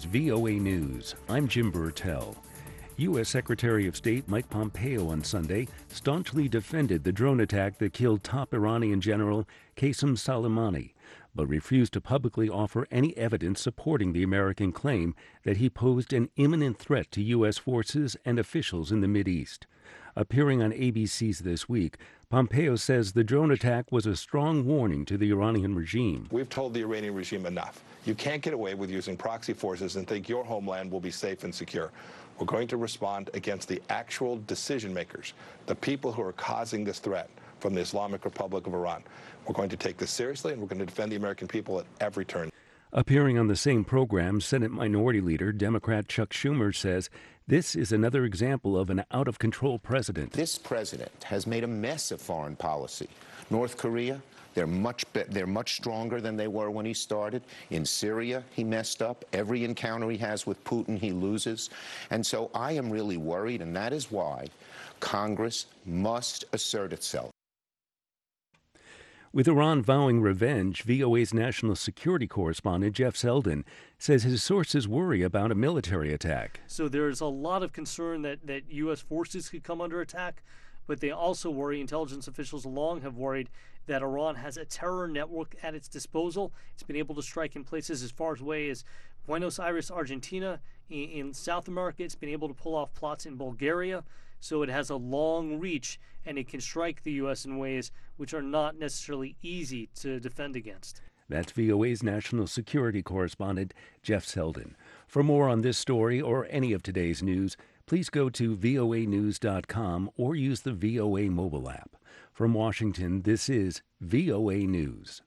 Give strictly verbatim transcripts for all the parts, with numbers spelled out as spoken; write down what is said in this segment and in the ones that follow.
V O A News. I'm Jim Burtell. U S Secretary of State Mike Pompeo on Sunday staunchly defended the drone attack that killed top Iranian general Qasem Soleimani, but refused to publicly offer any evidence supporting the American claim that he posed an imminent threat to U S forces and officials in the Mideast. Appearing on A B C's This Week, Pompeo says the drone attack was a strong warning to the Iranian regime. We've told the Iranian regime enough. You can't get away with using proxy forces and think your homeland will be safe and secure. We're going to respond against the actual decision makers, the people who are causing this threat from the Islamic Republic of Iran. We're going to take this seriously, and we're going to defend the American people at every turn. Appearing on the same program, Senate Minority Leader Democrat Chuck Schumer says this is another example of an out-of-control president. This president has made a mess of foreign policy. North Korea, they're much be- they're much stronger than they were when he started. In Syria, he messed up. Every encounter he has with Putin, he loses. And so I am really worried, and that is why Congress must assert itself. With Iran vowing revenge, V O A's national security correspondent Jeff Selden says his sources worry about a military attack. So there's a lot of concern that, that U S forces could come under attack, but they also worry, intelligence officials long have worried, that Iran has a terror network at its disposal. It's been able to strike in places as far away as Buenos Aires, Argentina. In, in South America, it's been able to pull off plots in Bulgaria. So it has a long reach, and it can strike the U S in ways which are not necessarily easy to defend against. That's V O A's national security correspondent, Jeff Selden. For more on this story or any of today's news, please go to V O A news dot com or use the V O A mobile app. From Washington, this is V O A News.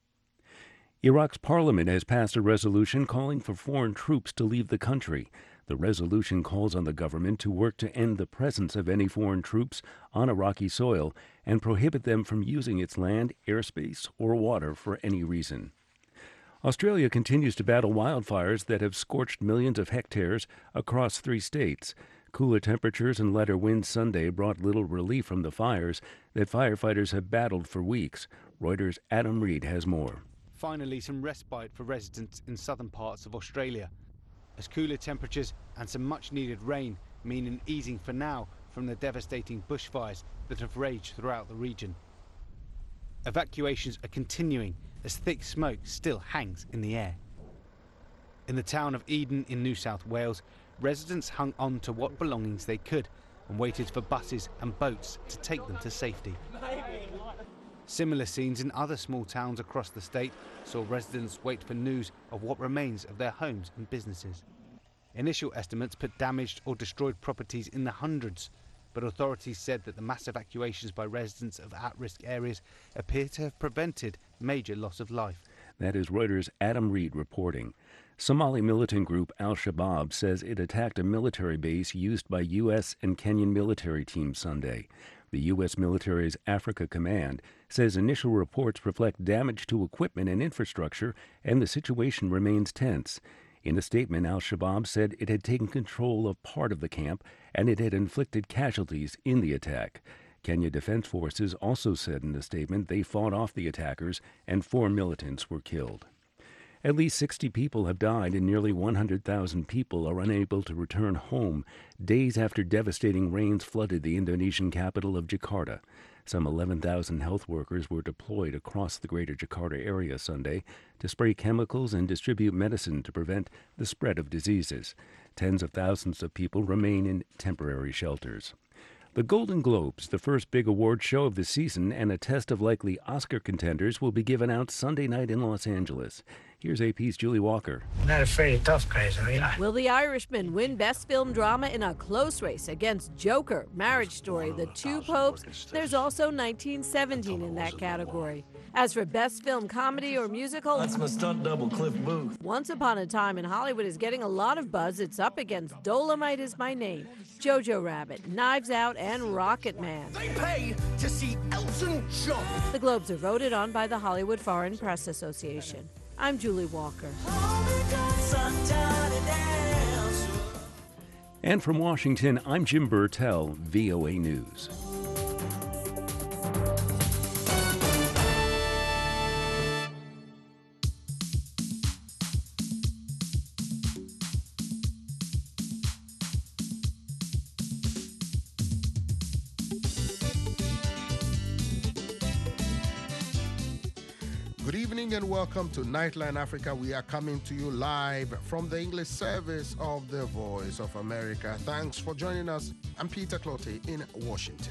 Iraq's parliament has passed a resolution calling for foreign troops to leave the country. The resolution calls on the government to work to end the presence of any foreign troops on Iraqi soil and prohibit them from using its land, airspace, or water for any reason. Australia continues to battle wildfires that have scorched millions of hectares across three states. Cooler temperatures and lighter winds Sunday brought little relief from the fires that firefighters have battled for weeks. Reuters' Adam Reed has more. Finally, some respite for residents in southern parts of Australia, as cooler temperatures and some much-needed rain mean an easing for now from the devastating bushfires that have raged throughout the region. Evacuations are continuing as thick smoke still hangs in the air. In the town of Eden in New South Wales, residents hung on to what belongings they could and waited for buses and boats to take them to safety. Similar scenes in other small towns across the state saw residents wait for news of what remains of their homes and businesses. Initial estimates put damaged or destroyed properties in the hundreds, but authorities said that the mass evacuations by residents of at-risk areas appear to have prevented major loss of life. That is Reuters' Adam Reed reporting. Somali militant group Al-Shabaab says it attacked a military base used by U S and Kenyan military teams Sunday. The U S military's Africa Command says initial reports reflect damage to equipment and infrastructure, and the situation remains tense. In a statement, Al-Shabaab said it had taken control of part of the camp and it had inflicted casualties in the attack. Kenya Defense Forces also said in a statement they fought off the attackers and four militants were killed. At least sixty people have died and nearly one hundred thousand people are unable to return home days after devastating rains flooded the Indonesian capital of Jakarta. Some eleven thousand health workers were deployed across the greater Jakarta area Sunday to spray chemicals and distribute medicine to prevent the spread of diseases. Tens of thousands of people remain in temporary shelters. The Golden Globes, the first big award show of the season and a test of likely Oscar contenders, will be given out Sunday night in Los Angeles. Here's A P's Julie Walker. Not afraid of tough guys, are you? Will The Irishman win Best Film Drama in a close race against Joker, Marriage Story, The Two Popes? There's also nineteen seventeen in that category. As for Best Film Comedy or Musical, that's my stunt double, Cliff Booth. Once Upon a Time in Hollywood is getting a lot of buzz. It's up against Dolomite Is My Name, Jojo Rabbit, Knives Out, and Rocket Man. They pay to see Elton John. The Globes are voted on by the Hollywood Foreign Press Association. I'm Julie Walker. And from Washington, I'm Jim Burtell, V O A News. Good evening and welcome to Nightline Africa. We are coming to you live from the English service of the Voice of America. Thanks for joining us. I'm Peter Clottey in Washington.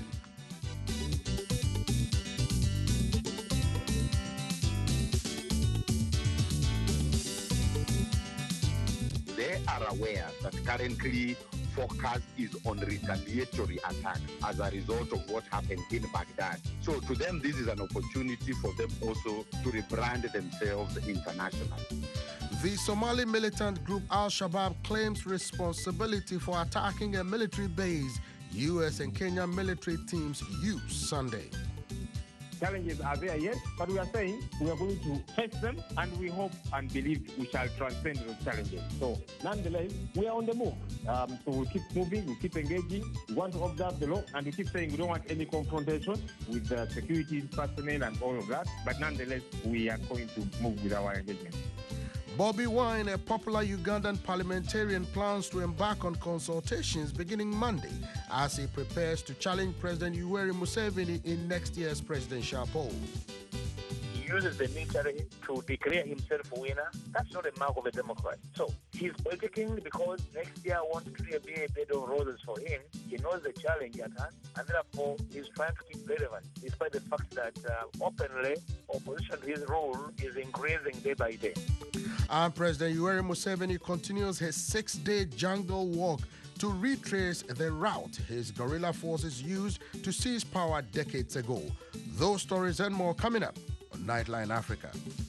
They are aware that currently focus is on retaliatory attack as a result of what happened in Baghdad. So to them, this is an opportunity for them also to rebrand themselves internationally. The Somali militant group Al-Shabaab claims responsibility for attacking a military base U S and Kenyan military teams used Sunday. Challenges are there, yes, but we are saying we are going to face them, and we hope and believe we shall transcend those challenges. So, nonetheless, we are on the move. Um, so we keep moving, we keep engaging, we want to observe the law, and we keep saying we don't want any confrontation with the security personnel and all of that, but nonetheless, we are going to move with our engagement. Bobby Wine, a popular Ugandan parliamentarian, plans to embark on consultations beginning Monday as he prepares to challenge President Yoweri Museveni in next year's presidential poll. He uses the military to declare himself a winner. That's not a mark of a Democrat. So he's politicking because next year wants to be a bed of roses for him. He knows the challenge at hand, and therefore he's trying to keep relevant, despite the fact that uh, openly opposition to his rule is increasing day by day. And President Yoweri Museveni continues his six-day jungle walk to retrace the route his guerrilla forces used to seize power decades ago. Those stories and more coming up on Nightline Africa.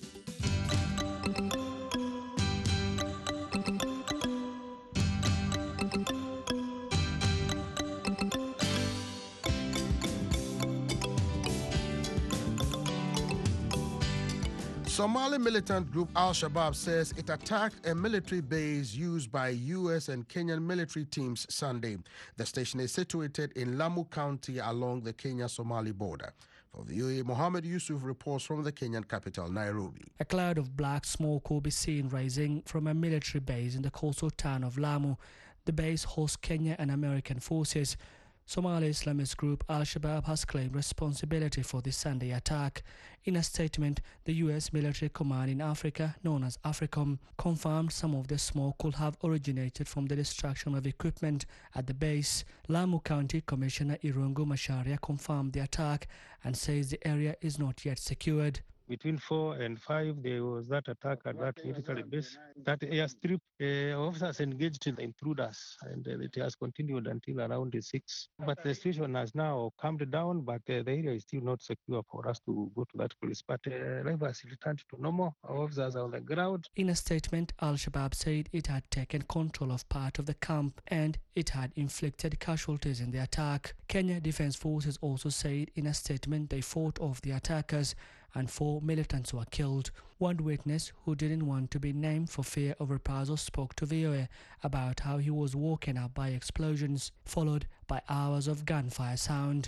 Somali militant group Al-Shabaab says it attacked a military base used by U S and Kenyan military teams Sunday. The station is situated in Lamu County along the Kenya-Somali border. For V O A, Mohammed Yusuf reports from the Kenyan capital, Nairobi. A cloud of black smoke could be seen rising from a military base in the coastal town of Lamu. The base hosts Kenya and American forces. Somali Islamist group Al-Shabaab has claimed responsibility for the Sunday attack. In a statement, the U S military command in Africa, known as AFRICOM, confirmed some of the smoke could have originated from the destruction of equipment at the base. Lamu County Commissioner Irungu Macharia confirmed the attack and says the area is not yet secured. Between four and five, there was that attack at that military base. That airstrip, uh, officers engaged in the intruders, and uh, it has continued until around the six. But the situation has now calmed down, but uh, the area is still not secure for us to go to that place. But uh, life has returned to normal. Our officers are on the ground. In a statement, Al-Shabaab said it had taken control of part of the camp and it had inflicted casualties in the attack. Kenya Defense Forces also said in a statement they fought off the attackers and four militants were killed. One witness who didn't want to be named for fear of reprisal spoke to V O A about how he was woken up by explosions, followed by hours of gunfire sound.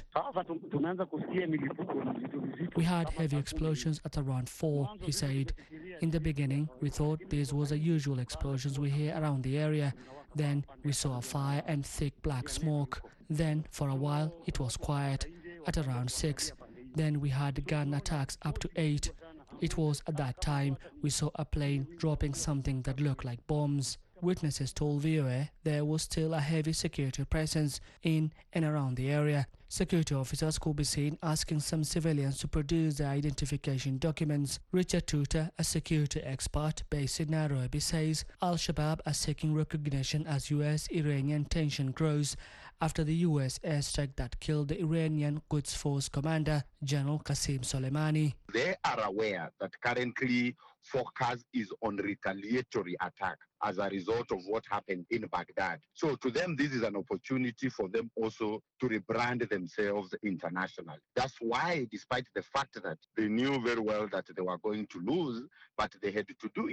We had heavy explosions at around four, he said. In the beginning, we thought this was the usual explosions we hear around the area. Then we saw a fire and thick black smoke. Then, for a while, it was quiet. At around six, then we had gun attacks up to eight. It was at that time we saw a plane dropping something that looked like bombs. Witnesses told V O A there was still a heavy security presence in and around the area. Security officers could be seen asking some civilians to produce their identification documents. Richard Tuta, a security expert based in Nairobi, says Al-Shabaab are seeking recognition as U S-Iranian tension grows after the U S airstrike that killed the Iranian Quds Force commander, General Qasem Soleimani. They are aware that currently focus is on retaliatory attack as a result of what happened in Baghdad. So to them, this is an opportunity for them also to rebrand themselves internationally. That's why, despite the fact that they knew very well that they were going to lose, but they had to do it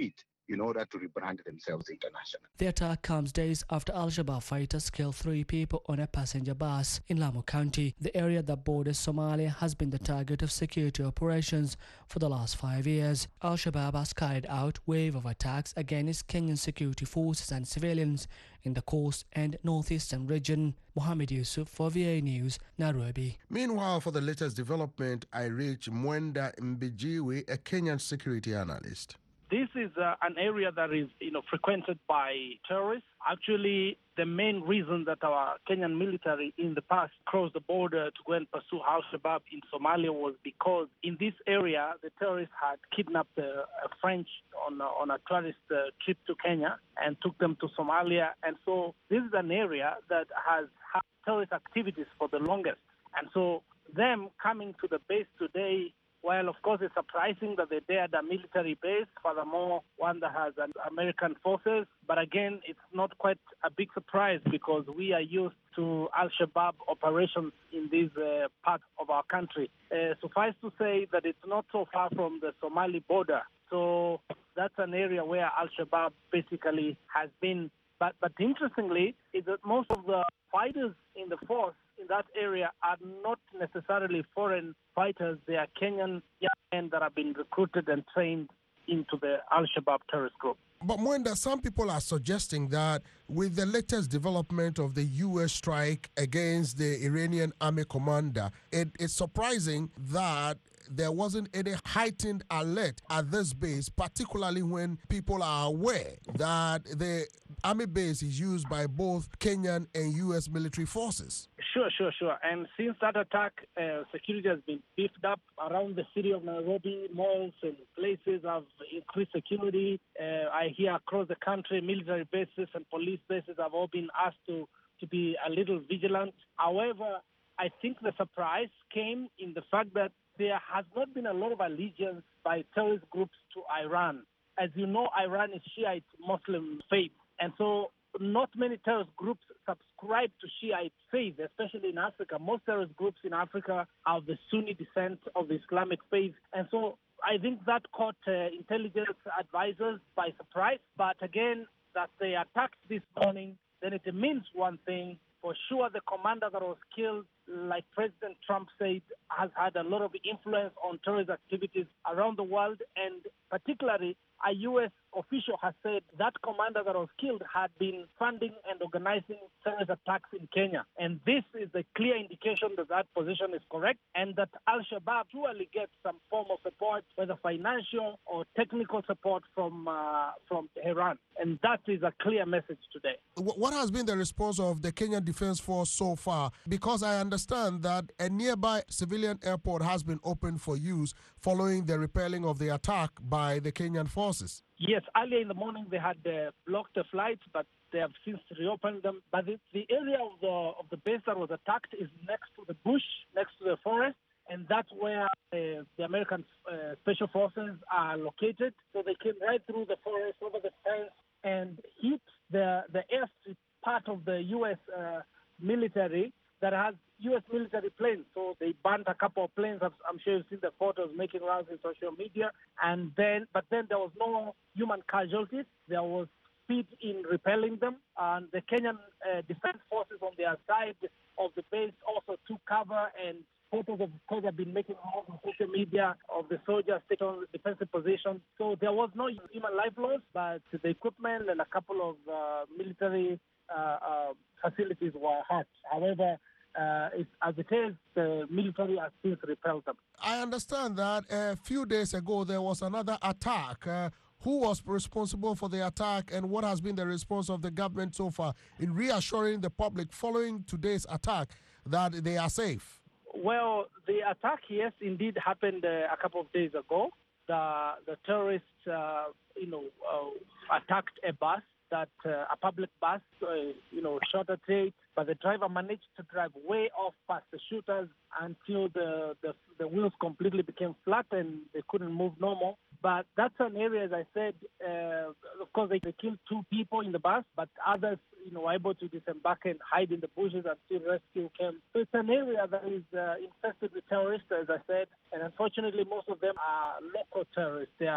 in order to rebrand themselves internationally. The attack comes days after Al-Shabaab fighters killed three people on a passenger bus in Lamu County. The area that borders Somalia has been the target of security operations for the last five years. Al-Shabaab has carried out a wave of attacks against Kenyan security forces and civilians in the coast and northeastern region. Mohammed Yusuf for V A News, Nairobi. Meanwhile, for the latest development, I reach Mwenda Mbijiwe, a Kenyan security analyst. This is uh, an area that is, you know, frequented by terrorists. Actually, the main reason that our Kenyan military in the past crossed the border to go and pursue Al-Shabaab in Somalia was because in this area, the terrorists had kidnapped a, a French on a, on a tourist uh, trip to Kenya and took them to Somalia. And so this is an area that has had terrorist activities for the longest. And so them coming to the base today, well, of course, it's surprising that they dared a military base, furthermore, one that has an American forces. But again, it's not quite a big surprise because we are used to Al-Shabaab operations in these uh, parts of our country. Uh, suffice to say that it's not so far from the Somali border. So that's an area where Al-Shabaab basically has been. But, but interestingly, is that most of the fighters in the force in that area are not necessarily foreign fighters. They are Kenyan young men that have been recruited and trained into the Al-Shabaab terrorist group. But Mwenda, some people are suggesting that with the latest development of the U S strike against the Iranian army commander, it, it's surprising that there wasn't any heightened alert at this base, particularly when people are aware that the army base is used by both Kenyan and U S military forces. Sure, sure, sure. And since that attack, uh, security has been beefed up around the city of Nairobi. Malls and places have increased security. Uh, I hear across the country, military bases and police bases have all been asked to, to be a little vigilant. However, I think the surprise came in the fact that there has not been a lot of allegiance by terrorist groups to Iran. As you know, Iran is Shiite Muslim faith. And so not many terrorist groups subscribe to Shiite faith, especially in Africa. Most terrorist groups in Africa are of the Sunni descent of the Islamic faith. And so I think that caught uh, intelligence advisors by surprise. But again, that they attacked this morning, then it means one thing. For sure, the commander that was killed, like President Trump said, has had a lot of influence on terrorist activities around the world. And particularly, a U S official has said that commander that was killed had been funding and organizing terrorist attacks in Kenya. And this is a clear indication that that position is correct and that Al-Shabaab surely gets some form of support, whether financial or technical support from uh, from Tehran. And that is a clear message today. What has been the response of the Kenyan Defense Force so far? Because I understand that a nearby civilian airport has been opened for use following the repelling of the attack by the Kenyan forces. Yes, earlier in the morning they had uh, blocked the flights, but they have since reopened them. But the, the area of the of the base that was attacked is next to the bush, next to the forest, and that's where uh, the American uh, special forces are located. So they came right through the forest, over the fence, and hit the the airstrip part of the U S uh, military that has U S military planes. So they burned a couple of planes. I'm sure you've seen the photos making rounds in social media. And then, but then there was no human casualties. There was speed in repelling them. And the Kenyan uh, Defense Forces on their side of the base also took cover, and photos of course have been making rounds on social media of the soldiers taking on the defensive position. So there was no human life loss, but the equipment and a couple of uh, military uh, uh, facilities were hurt. However, Uh, it's, as it is, the military has since repelled them. I understand that a few days ago there was another attack. Uh, who was responsible for the attack, and what has been the response of the government so far in reassuring the public following today's attack that they are safe? Well, the attack, yes, indeed happened uh, a couple of days ago. The, the terrorists, uh, you know, uh, attacked a bus. That uh, a public bus, uh, you know, shot at it, but the driver managed to drive way off past the shooters until the, the the wheels completely became flat and they couldn't move normal. But that's an area, as I said, uh, of course, they, they killed two people in the bus, but others, you know, were able to disembark and hide in the bushes until rescue came. So it's an area that is uh, infested with terrorists, as I said, and unfortunately, most of them are local terrorists. They are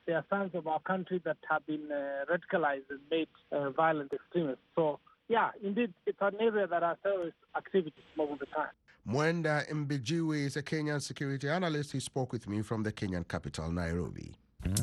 they are sons of our country that have been uh, radicalized and made uh, violent extremists. So, yeah, indeed, it's an area that are terrorist activities most of the time. Mwenda Mbijiwe is a Kenyan security analyst. He spoke with me from the Kenyan capital, Nairobi.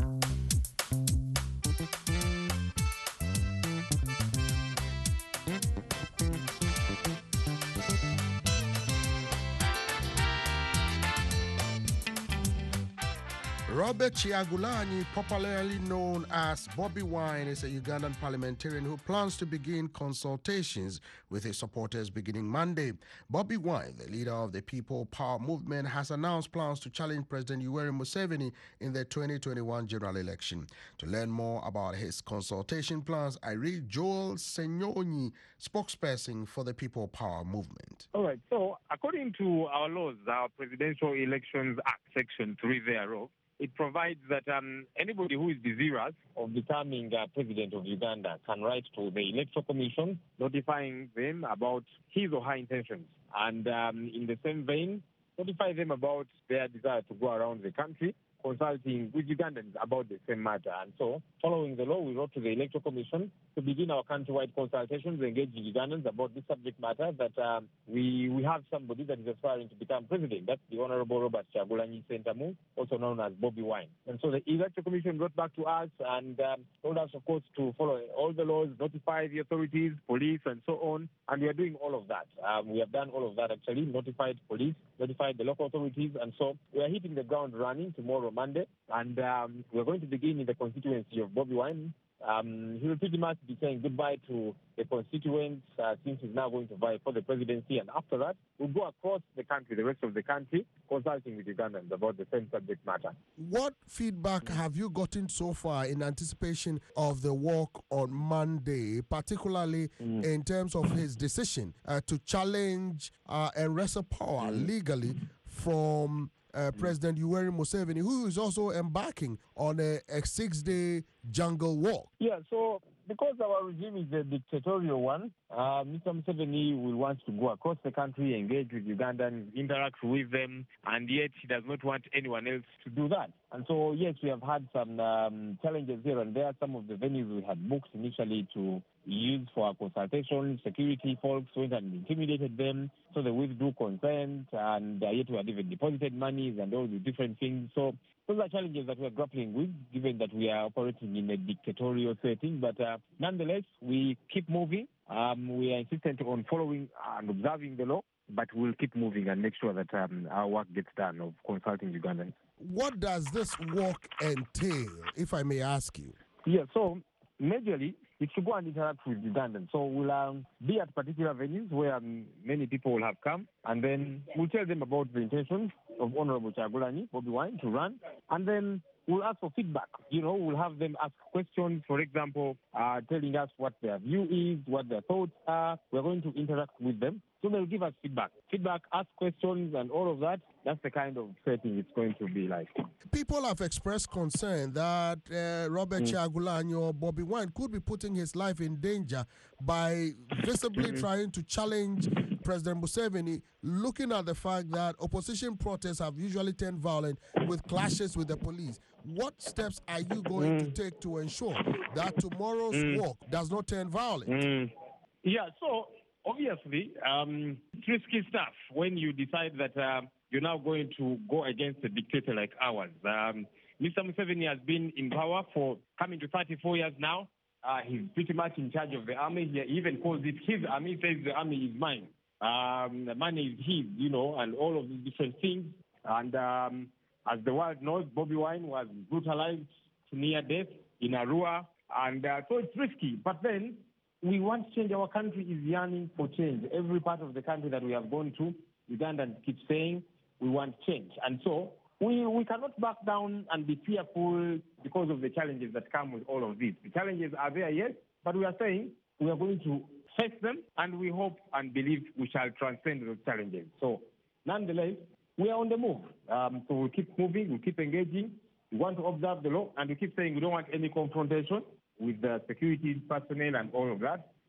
Robert Kyagulanyi, popularly known as Bobi Wine, is a Ugandan parliamentarian who plans to begin consultations with his supporters beginning Monday. Bobi Wine, the leader of the People Power Movement, has announced plans to challenge President Yoweri Museveni in the twenty twenty-one general election. To learn more about his consultation plans, I read Joel Senyonyi, spokesperson for the People Power Movement. All right, so according to our laws, our Presidential Elections Act, Section three thereof, it provides that um, anybody who is desirous of becoming uh, president of Uganda can write to the Electoral Commission notifying them about his or her intentions. And um, in the same vein, notify them about their desire to go around the country, consulting with Ugandans about the same matter. And so, following the law, we wrote to the Electoral Commission to begin our countrywide consultations engaging Ugandans about this subject matter, that um, we, we have somebody that is aspiring to become president. That's the Honorable Robert Kyagulanyi Ssentamu, also known as Bobi Wine. And so the Electoral Commission wrote back to us and um, told us, of course, to follow all the laws, notify the authorities, police, and so on. And we are doing all of that. Um, we have done all of that, actually, notified police, notified the local authorities. And so we are hitting the ground running tomorrow, Monday, and um, we're going to begin in the constituency of Bobi Wine. Um, he will pretty much be saying goodbye to the constituents uh, since he's now going to vie for the presidency, and after that, we'll go across the country, the rest of the country, consulting with Ugandans about the same subject matter. What feedback have you gotten so far in anticipation of the walk on Monday, particularly mm. in terms of his decision uh, to challenge uh, and wrestle power mm. legally from Uh, President Yoweri Museveni, who is also embarking on a, a six-day jungle walk? Yeah, so because our regime is a dictatorial one, uh, Mister Museveni will want to go across the country, engage with Ugandans, interact with them, and yet he does not want anyone else to do that. And so, yes, we have had some um, challenges here and there. Some of the venues we had booked initially to use for our consultation, security folks went and intimidated them, so they withdrew consent, and uh, yet we had even deposited monies and all the different things. So those are challenges that we're grappling with, given that we are operating in a dictatorial setting. But uh, nonetheless, we keep moving. Um, we are insistent on following and observing the law, but we'll keep moving and make sure that um, our work gets done of consulting Ugandans. What does this walk entail, if I may ask you? Yeah, so majorly, it's to go and interact with Ugandans. So we'll um, be at particular venues where um, many people will have come, and then we'll tell them about the intentions of Honorable Kyagulanyi, Bobi Wine, to run, and then we'll ask for feedback. You know, we'll have them ask questions, for example, uh, telling us what their view is, what their thoughts are. We're going to interact with them, so they'll give us feedback. Feedback, ask questions, and all of that. That's the kind of setting it's going to be like. People have expressed concern that uh, Robert mm. Kyagulanyi or Bobi Wine could be putting his life in danger by visibly trying to challenge President Museveni, looking at the fact that opposition protests have usually turned violent with clashes with the police. What steps are you going mm. to take to ensure that tomorrow's mm. walk does not turn violent? Mm. Yeah, so obviously, um, it's risky stuff when you decide that uh, you're now going to go against a dictator like ours. Um, Mister Museveni has been in power for coming to thirty-four years now. Uh, he's pretty much in charge of the army. He even calls it his army. He says the army is mine. Um, the money is his, you know, and all of these different things. And um, as the world knows, Bobi Wine was brutalized to near death in Arua. And uh, so it's risky. But then we want change. Our country is yearning for change. Every part of the country that we have gone to, Ugandans keep saying we want change. And so we, we cannot back down and be fearful because of the challenges that come with all of this. The challenges are there, yes, but we are saying we are going to face them, and we hope and believe we shall transcend those challenges. So nonetheless, we are on the move. Um, so we'll keep moving, we'll keep engaging. We want to observe the law, and we keep saying we don't want any confrontation with the security personnel and all of that.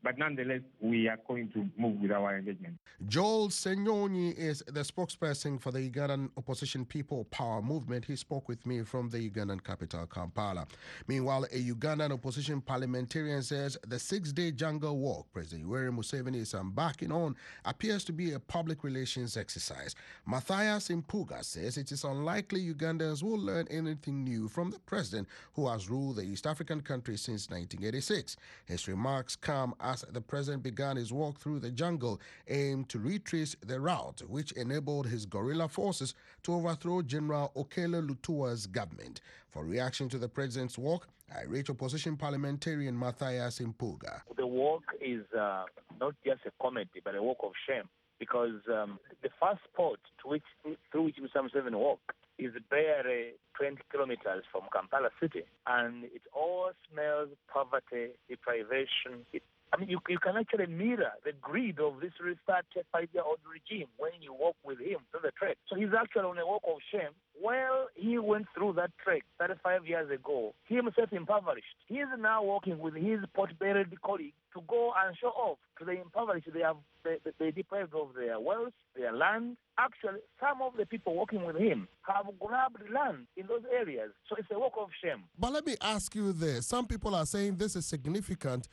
But nonetheless, we are going to move with our engagement. Joel Senyonyi is the spokesperson for the Ugandan Opposition People Power Movement. He spoke with me from the Ugandan capital, Kampala. Meanwhile, a Ugandan opposition parliamentarian says the six-day jungle walk President Yoweri Museveni is embarking on appears to be a public relations exercise. Matthias Impuga says it is unlikely Ugandans will learn anything new from the president who has ruled the East African country since nineteen eighty-six. His remarks come as the president began his walk through the jungle aimed to retrace the route which enabled his guerrilla forces to overthrow General Okello Lutua's government. For reaction to the president's walk, I reach opposition parliamentarian Matthias Impuga. The walk is uh, not just a comedy, but a walk of shame, because um, the first spot to which, through which Mister Museveni walked is barely twenty kilometers from Kampala city, and it all smells poverty, deprivation. It, I mean, you, you can actually mirror the greed of this restart five-year-old regime when you walk with him through the trek. So he's actually on a walk of shame. Well, he went through that trek thirty-five years ago. He himself impoverished. He is now walking with his pot-buried colleague to go and show off to the impoverished. They have they, they deprived of their wealth, their land. Actually, some of the people working with him have grabbed land in those areas. So it's a walk of shame. But let me ask you this. Some people are saying this is significant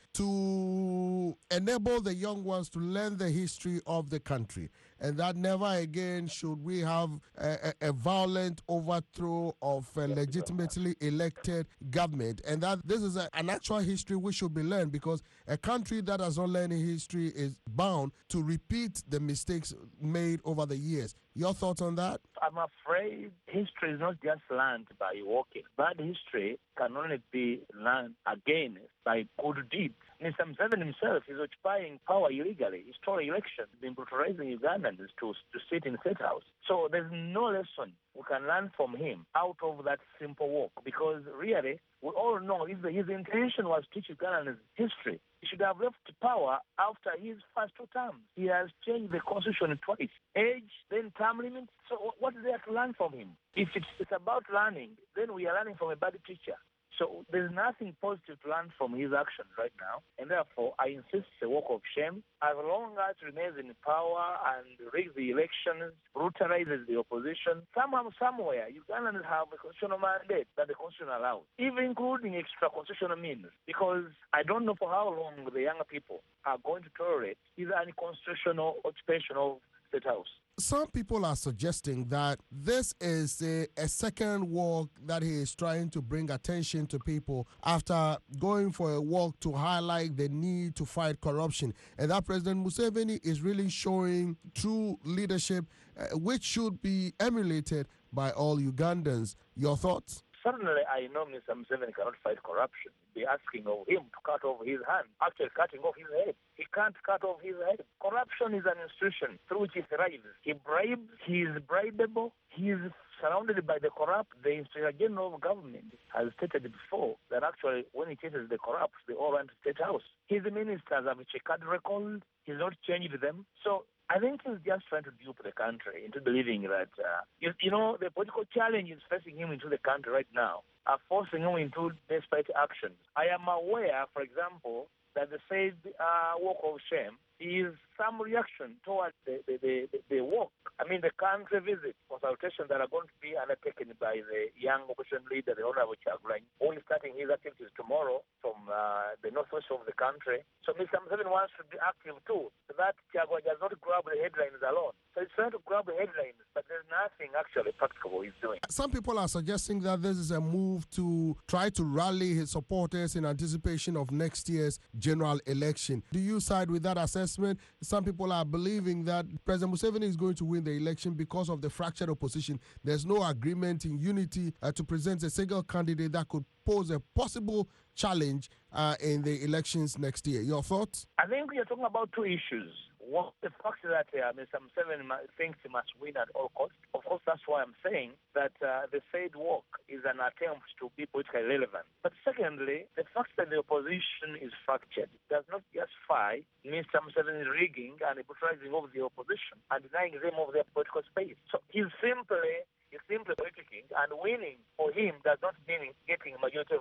to enable the young ones to learn the history of the country, and that never again should we have a, a, a violent overthrow of a legitimately elected government, and that this is a, an actual history which should be learned, because a country that has not learned history is bound to repeat the mistakes made over the years. Your thoughts on that? I'm afraid history is not just learned by walking. Bad history can only be learned again by good deeds. Mister Museveni himself is occupying power illegally. He stole elections, been brutalizing Ugandans to, to sit in State House. So there's no lesson we can learn from him out of that simple walk, because really, we all know his, his intention was to teach Ugandans history. He should have left power after his first two terms. He has changed the constitution twice. Age, then term limit. So what is there to learn from him? If it's, it's about learning, then we are learning from a bad teacher. So there's nothing positive to learn from his actions right now, and therefore I insist it's a walk of shame. As long as he remains in power and rigs the elections, brutalizes the opposition, somehow, somewhere, Ugandans have a constitutional mandate that the constitution allows, even including extra constitutional means, because I don't know for how long the younger people are going to tolerate either unconstitutional occupation of State House. Some people are suggesting that this is a, a second walk that he is trying to bring attention to people after going for a walk to highlight the need to fight corruption, and that President Museveni is really showing true leadership, uh, which should be emulated by all Ugandans. Your thoughts? Certainly, I know Mister Museveni cannot fight corruption. Be asking of him to cut off his hand, actually cutting off his head. He can't cut off his head. Corruption is an institution through which he thrives. He bribes, he is bribable, he is surrounded by the corrupt. The Inspector General of Government has stated before that actually when he chases the corrupt, they all run to State House. His ministers have a checkered record. He's not changed them. So I think he's just trying to dupe the country into believing that, uh, you, you know, the political challenges facing him into the country right now are forcing him into desperate actions. I am aware, for example, that the said uh, walk of shame is some reaction towards the, the, the, the walk. I mean, the country visit consultations that are going to be undertaken by the young opposition leader, the Honorable Kyagulanyi, who is starting his activities tomorrow from uh, the northwest of the country. So Mister Museveni wants to be active too, so that Kyagulanyi does not grab the headlines alone. So he's trying to grab the headlines, but there's nothing actually practical he's doing. Some people are suggesting that this is a move to try to rally his supporters in anticipation of next year's general election. Do you side with that assessment? Some people are believing that President Museveni is going to win the election because of the fractured opposition. There's no agreement in unity uh, to present a single candidate that could pose a possible challenge uh, in the elections next year. Your thoughts? I think you're talking about two issues. One, the fact that uh, Mister Museveni thinks he must win at all costs. Of course, that's why I'm saying that uh, the said walk is an attempt to be politically relevant. But secondly, the fact that the opposition is fractured does not justify Mister Museveni rigging and brutalizing of the opposition and denying them of their political space. So he's simply He's simply politicking, and winning for him does not mean getting majority votes.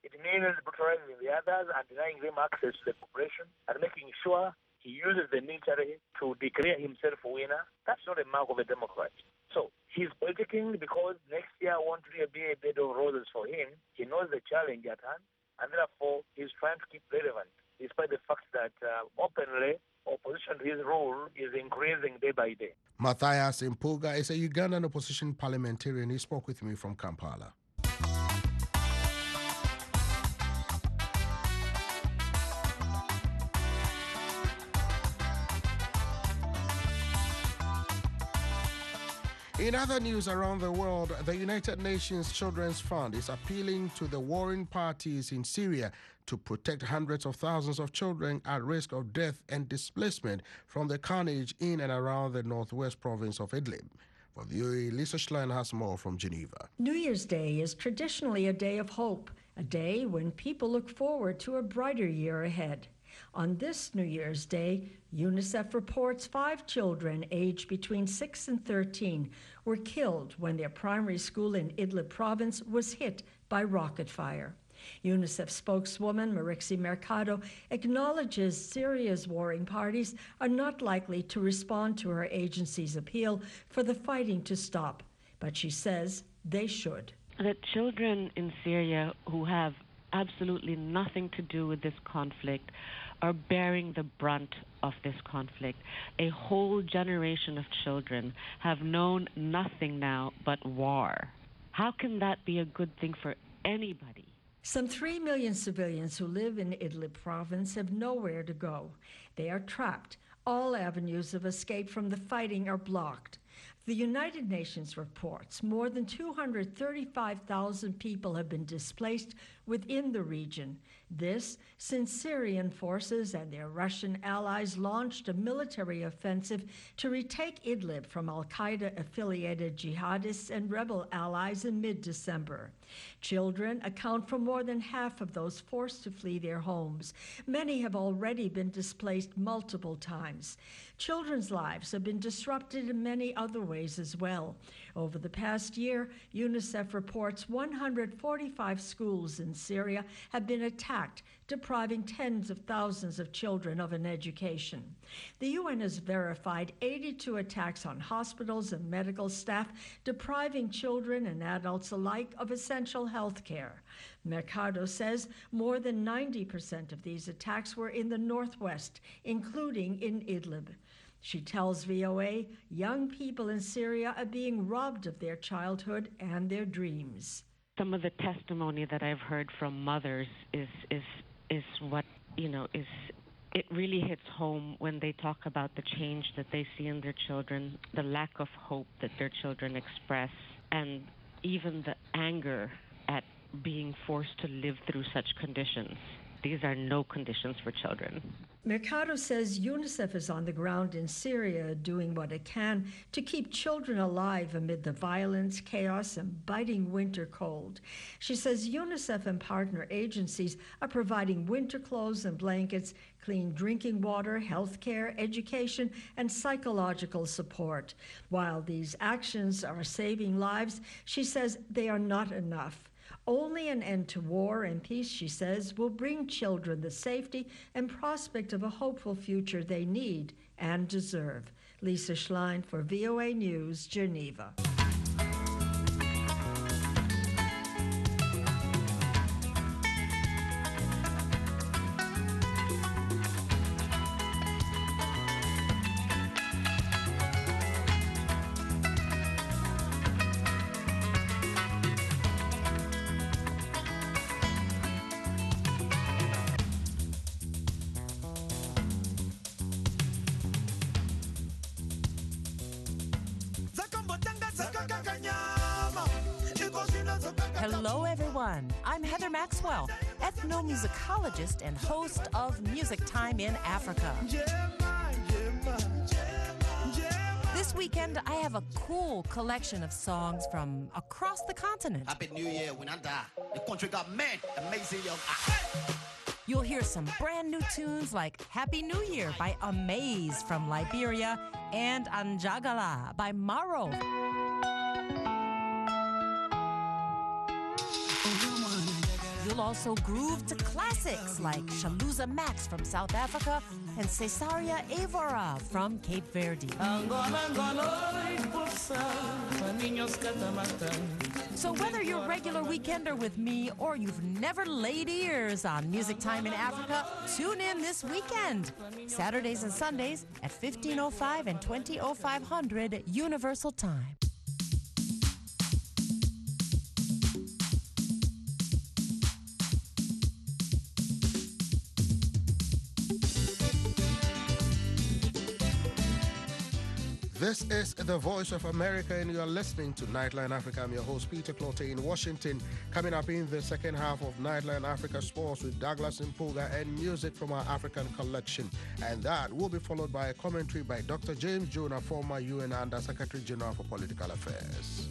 It means brutalizing the others and denying them access to the population and making sure he uses the military to declare himself winner. That's not a mark of a democrat. So he's politicking because next year won't really be a bed of roses for him. He knows the challenge at hand, and therefore he's trying to keep relevant, despite the fact that uh, openly opposition to his rule is increasing day by day. Matthias Impuga is a Ugandan opposition parliamentarian. He spoke with me from Kampala. In other news around the world, the United Nations Children's Fund is appealing to the warring parties in Syria to protect hundreds of thousands of children at risk of death and displacement from the carnage in and around the northwest province of Idlib. For V O A, Lisa Schlein has more from Geneva. New Year's Day is traditionally a day of hope, a day when people look forward to a brighter year ahead. On this New Year's Day, UNICEF reports five children aged between six and thirteen were killed when their primary school in Idlib province was hit by rocket fire. UNICEF spokeswoman Marixie Mercado acknowledges Syria's warring parties are not likely to respond to her agency's appeal for the fighting to stop, but she says they should. The children in Syria who have absolutely nothing to do with this conflict are bearing the brunt of this conflict. A whole generation of children have known nothing now but war. How can that be a good thing for anybody? Some three million civilians who live in Idlib province have nowhere to go. They are trapped. All avenues of escape from the fighting are blocked. The United Nations reports more than two hundred thirty-five thousand people have been displaced within the region. This since Syrian forces and their Russian allies launched a military offensive to retake Idlib from al-Qaeda-affiliated jihadists and rebel allies in mid-December. Children account for more than half of those forced to flee their homes. Many have already been displaced multiple times. Children's lives have been disrupted in many other ways as well. Over the past year, UNICEF reports one hundred forty-five schools in Syria have been attacked, depriving tens of thousands of children of an education. The U N has verified eighty-two attacks on hospitals and medical staff, depriving children and adults alike of essential health care. Mercado says more than ninety percent of these attacks were in the northwest, including in Idlib. She tells V O A young people in Syria are being robbed of their childhood and their dreams. Some of the testimony that I've heard from mothers is is is what, you know, is it really hits home when they talk about the change that they see in their children, the lack of hope that their children express, and even the anger at being forced to live through such conditions. These are no conditions for children. Mercado says UNICEF is on the ground in Syria doing what it can to keep children alive amid the violence, chaos, and biting winter cold. She says UNICEF and partner agencies are providing winter clothes and blankets, clean drinking water, health care, education, and psychological support. While these actions are saving lives, she says they are not enough. Only an end to war and peace, she says, will bring children the safety and prospect of a hopeful future they need and deserve. Lisa Schlein for V O A News, Geneva. Hello, everyone. I'm Heather Maxwell, ethnomusicologist and host of Music Time in Africa. This weekend, I have a cool collection of songs from across the continent. Happy New Year, Winanda. The country got mad, amazing young. You'll hear some brand new tunes like Happy New Year by Amaze from Liberia and Anjagala by Maro. You'll also groove to classics like Shaluza Max from South Africa and Cesaria Evora from Cape Verde. So whether you're a regular weekender with me or you've never laid ears on Music Time in Africa, tune in this weekend. Saturdays and Sundays at fifteen oh five and twenty oh five hundred Universal Time. This is the Voice of America, and you are listening to Nightline Africa. I'm your host, Peter Clottey in Washington. Coming up in the second half of Nightline Africa Sports with Douglas Mpuga and music from our African collection. And that will be followed by a commentary by Doctor James Jonah, former U N Under Secretary General for Political Affairs.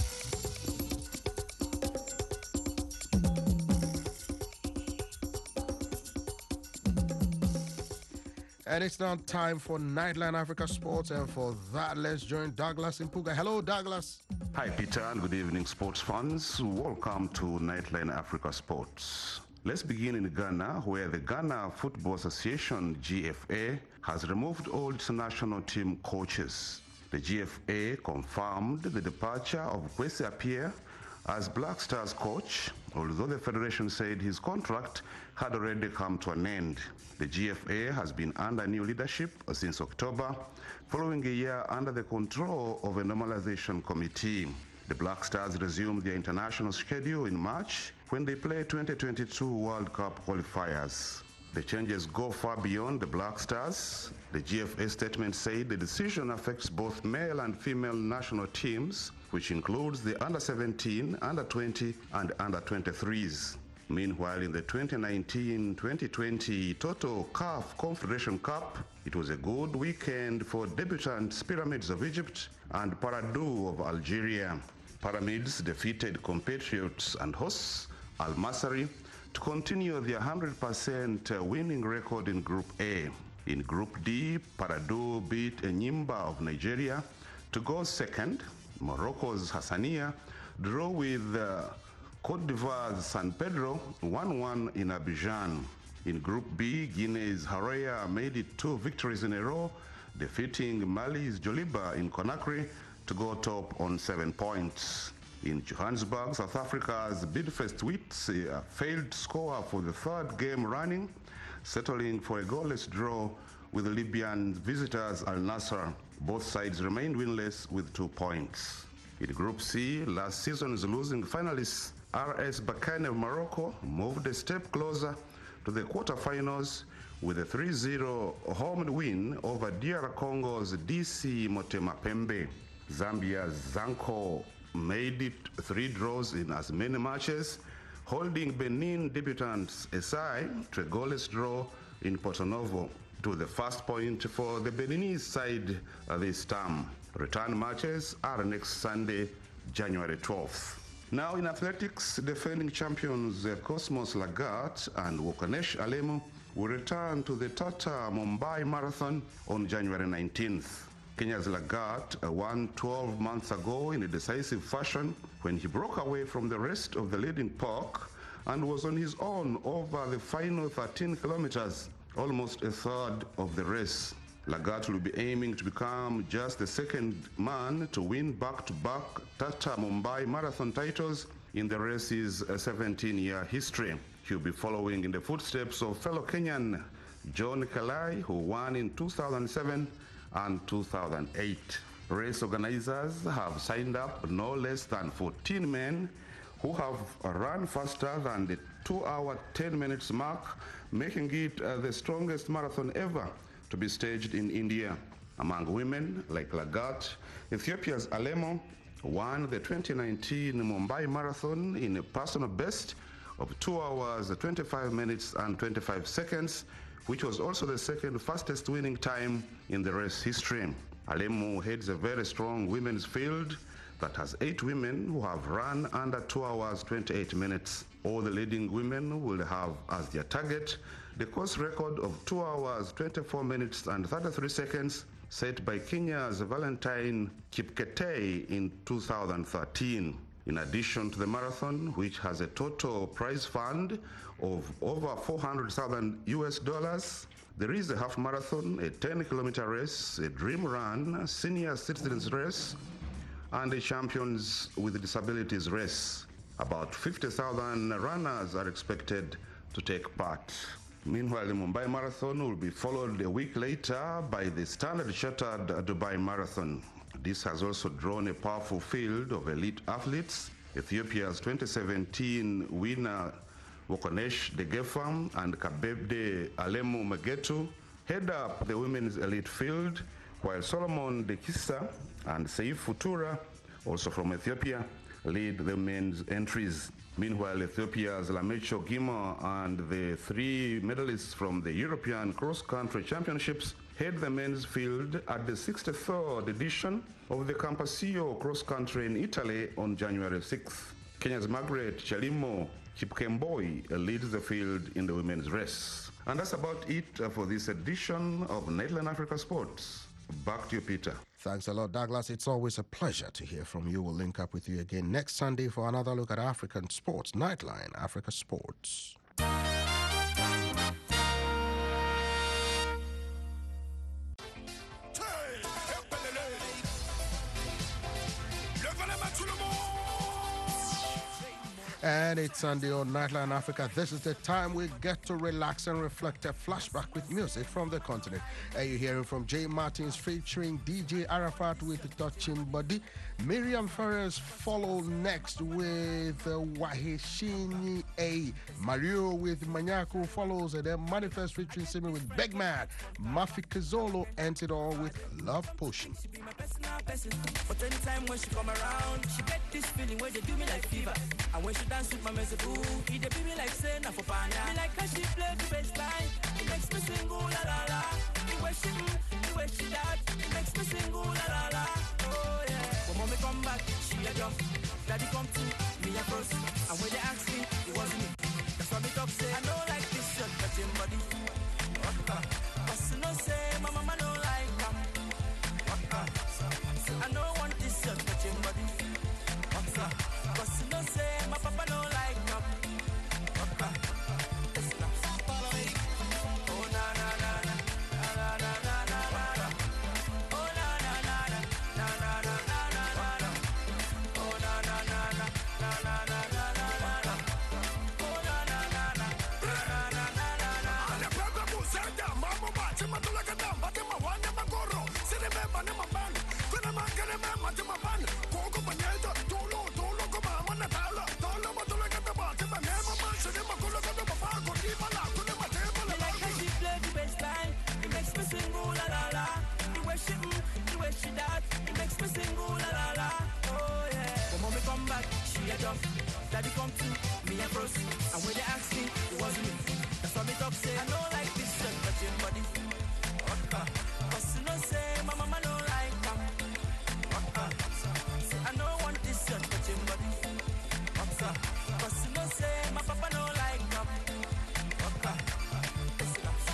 And it's now time for Nightline Africa Sports, and for that, let's join Douglas Mpuga. Hello, Douglas. Hi, Peter, and good evening, sports fans. Welcome to Nightline Africa Sports. Let's begin in Ghana, where the Ghana Football Association, G F A, has removed all its national team coaches. The G F A confirmed the departure of Kwesi Appiah as Black Stars coach, although the federation said his contract had already come to an end. The G F A has been under new leadership since October, following a year under the control of a normalization committee. The Black Stars resumed their international schedule in March when they play twenty twenty-two World Cup qualifiers. The changes go far beyond the Black Stars. The G F A statement said the decision affects both male and female national teams, which includes the under seventeen, under twenty, and under twenty-threes. Meanwhile, in the twenty nineteen twenty twenty Total C A F Confederation Cup, it was a good weekend for debutants Pyramids of Egypt and Paradou of Algeria. Pyramids defeated compatriots and hosts Al Masry to continue their one hundred percent winning record in Group A. In Group D, Paradou beat Enyimba of Nigeria to go second. Morocco's Hassania drew with uh, Cote d'Ivoire's San Pedro one one in Abidjan. In Group B, Guinea's Hareya made it two victories in a row, defeating Mali's Joliba in Conakry to go top on seven points. In Johannesburg, South Africa's Bidvest Wits uh, failed to score for the third game running, settling for a goalless draw with the Libyan visitors Al Nassr. Both sides remained winless with two points. In Group C, last season's losing finalists R S Berkane of Morocco moved a step closer to the quarterfinals with a three zero home win over D R Congo's D C Motema Pembe. Zambia's Zanko made it three draws in as many matches, holding Benin debutants aside to a goalless draw in Porto Novo to the first point for the Beninese side this term. Return matches are next Sunday, January twelfth. Now in athletics, defending champions Cosmos Lagat and Wokanesh Alemu will return to the Tata Mumbai Marathon on January nineteenth. Kenya's Lagat won twelve months ago in a decisive fashion when he broke away from the rest of the leading pack and was on his own over the final thirteen kilometers, almost a third of the race. Lagat will be aiming to become just the second man to win back-to-back Tata Mumbai Marathon titles in the race's seventeen-year history. He'll be following in the footsteps of fellow Kenyan John Kalai, who won in two thousand seven and two thousand eight. Race organizers have signed up no less than fourteen men who have run faster than the two hour ten minutes mark, making it uh, the strongest marathon ever to be staged in India. Among women like Lagat, Ethiopia's Alemo won the twenty nineteen Mumbai Marathon in a personal best of two hours, twenty-five minutes and twenty-five seconds, which was also the second fastest winning time in the race history. Alemo heads a very strong women's field that has eight women who have run under two hours, twenty-eight minutes. All the leading women will have as their target the course record of two hours, twenty-four minutes and thirty-three seconds set by Kenya's Valentine Kipketei in two thousand thirteen. In addition to the marathon, which has a total prize fund of over four hundred thousand U S dollars, there is a half marathon, a ten kilometer race, a dream run, a senior citizens race, and a champions with disabilities race. About fifty thousand runners are expected to take part. Meanwhile, the Mumbai Marathon will be followed a week later by the Standard Chartered Dubai Marathon. This has also drawn a powerful field of elite athletes. Ethiopia's twenty seventeen winner Wokonesh Degefam and Kabebde Alemu Magetu head up the women's elite field, while Solomon Dekisa and Seif Futura, also from Ethiopia, lead the men's entries. Meanwhile, Ethiopia's Lamecho Gima and the three medalists from the European Cross-Country Championships head the men's field at the sixty-third edition of the Campasio Cross Country in Italy on January sixth. Kenya's Margaret Chalimo Chipkemboi leads the field in the women's race. And that's about it for this edition of Nightline Africa Sports. Back to you, Peter. Thanks a lot, Douglas. It's always a pleasure to hear from you. We'll link up with you again next Sunday for another look at African sports. Nightline Africa Sports. And it's Sunday on Nightline Africa. This is the time we get to relax and reflect, a flashback with music from the continent. And you're hearing from Jay Martins featuring D J Arafat with Touching Body. Miriam Ferrers follow next with uh, Wahishini A. Mario with Manyaku follows, and then Manifest featuring Simi with Begman. Mafi Kazolo ends it all with Love Potion. But anytime when she come around, she get this feeling where they do me like fever. And when she dance with my mezeboo, he dey be me like say na for pana. Me like how she play the bass line, it makes me sing ooh la la la. The way she mm, the way she that, it makes me sing ooh la la la. Oh yeah. When mommy come back, she a jump. Daddy come to me a first, and when they ask me, it wasn't me. That's why me talk say I know like this shot touching body. Waka, but you know say my mama no like that. Waka, I know want this shot touching body. Waka, but you know say my papa no like that. Waka, listen up. Oh na na na na na na na na na. Oh na na na na na na na na na. Oh na na na na na na na na na. Oh na na na na na na na na. Ale pega musenda, mama bache matula kadam, bate mawane magoro, sine mema ne mabani, kuna mangene mema te mabani, koko banyeta, tolo tolo koma mana tala, tala matula kadam, bate mema bache ne magolo kadam, bapa kodi mala, kuna mate mala. Like how she play the bass line, it makes me sing ooh la la la. The way she mm, the way she that, it makes me sing ooh la la la. Oh yeah. When mommy come back, she a jump. Daddy come to me a first, and when they ask me, it wasn't me. That's why me talk say I know like this shot touching body. Waka, but you know say my mama no like that. Waka, say I know want this shot touching body. Waka, but you know say my papa no like that. Waka, listen up.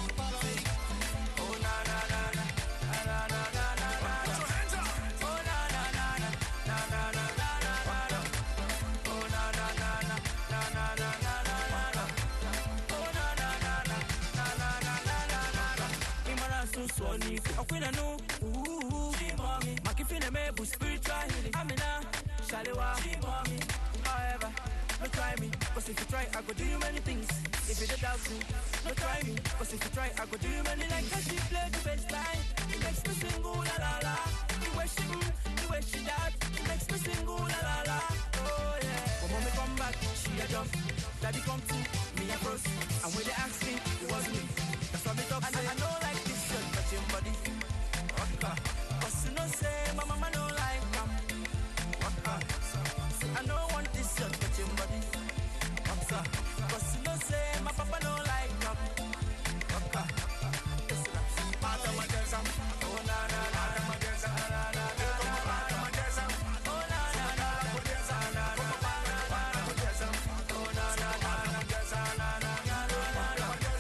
Oh na na na na na na na na na. Put your hands up. Oh na na na na na na na na na. Oh na na na na na na na na na. Oh na na na na na na na na na. Imara so so ni akwina no. Ooh, mommy, makifine me bu spiritual healing. Amina, shalewa, mommy. However, no try me, cause if you try, I go do you many things. If you don't doubt me, no try me, cause if you try, I go do you many. Like how she play the bass line, it makes me sing ooh la la la. The way she mm, the way she that, it makes me sing ooh la la la. Oh yeah. When mommy come back, she a jump. Daddy come to me a first, and when they ask me, it wasn't me. That's why me talk say I know like this shot touching body. Waka, but you know say my mama no like that. Waka, say I know want this shot touching body. Waka, but you know say my papa no like that. Waka, listen up. Mata majenza, oh na na na na majenza, na na na na mata majenza, oh na na na na majenza, na na na na majenza, oh na na na na majenza, na na na na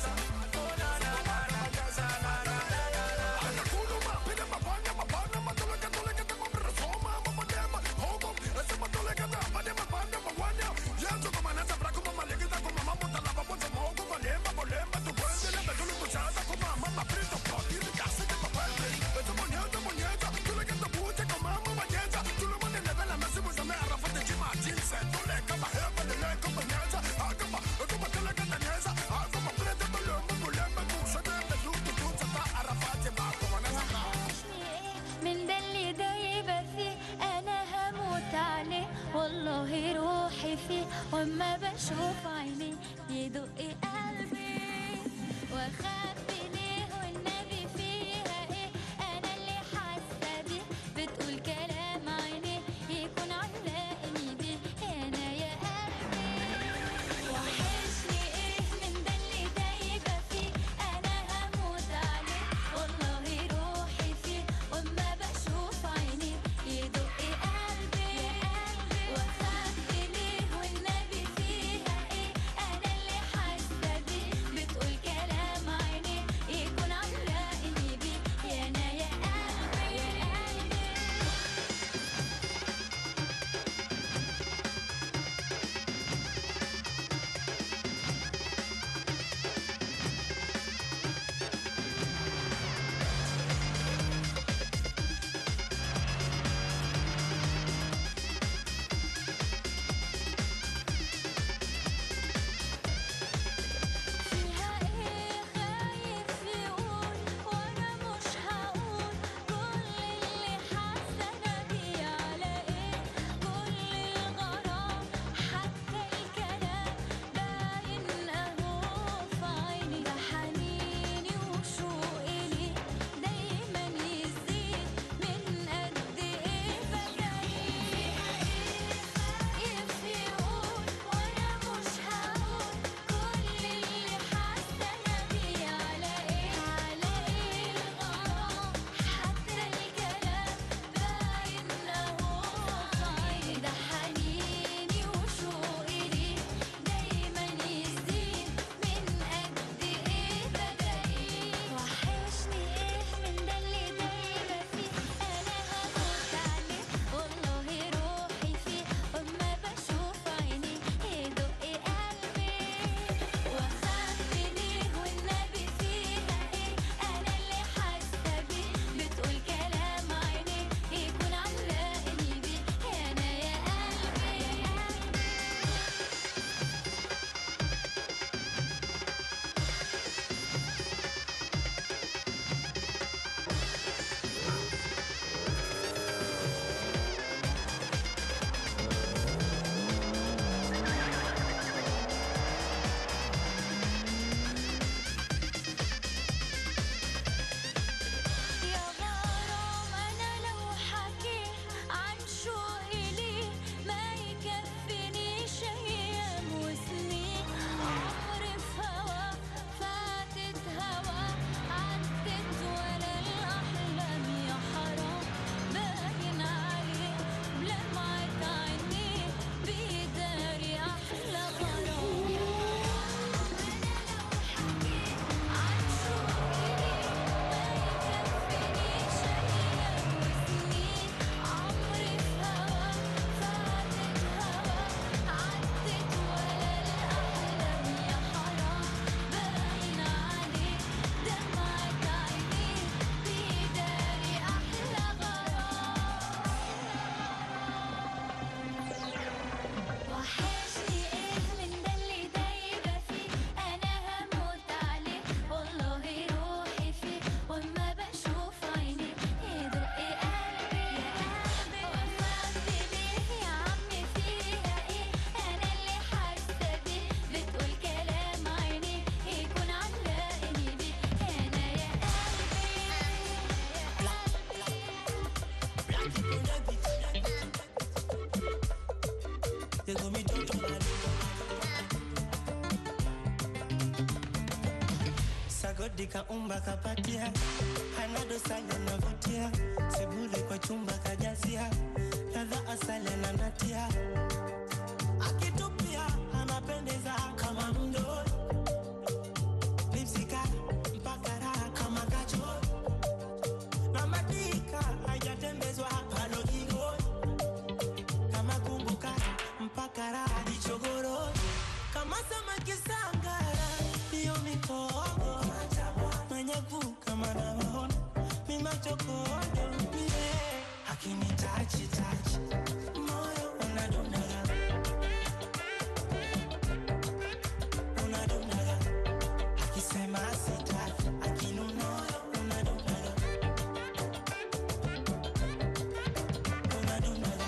They go me don't Sagodika umba kapatia Hanado sanya navutia Sebule kwa chumba kajazia Ladha asali na natia Akitupia anapendeza kama mdo Lipsika mpaka raha kama kacho Na madika hajatembezwa palo kigo Kama kumbuka mpaka raha dichogoro Kama samaki sangara Iyo mikogo Manyaku kama na mahona Mima chokodo Mie Hakini tachi tachi Moyo unadundaga Unadundaga Akisema sitaki Akinu moyo unadundaga Unadundaga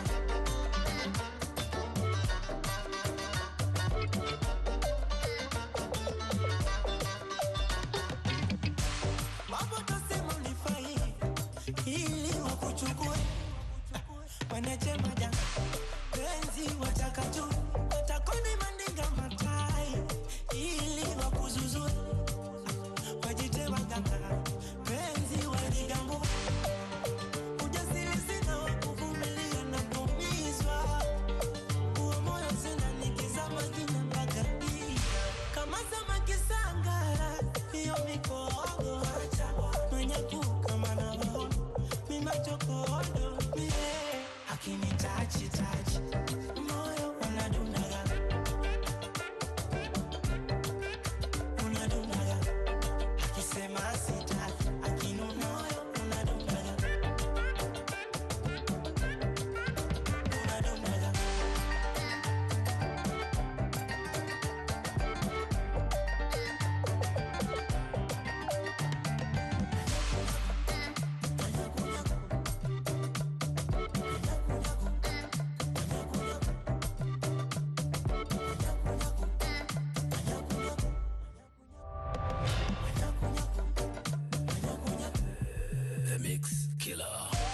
Maboto sema unifai Ili wakuchukue Wanachema janga Penzi watakatu Watakoni mandinga matai Ili wakuzuzue Wajite waganga Penzi waligambu Ujasiri sina wakuvumilia na kumizwa Uwa moyo sina nikizama jina bagadi Kama samaki sangara Iyo mikogo Manyaku kama na mahona Mima chokodo Mie Hakini tachi tachi Moyo unadundaga Unadundaga Akisema sitaki Akinu moyo unadundaga Unadundaga The Mix Killer.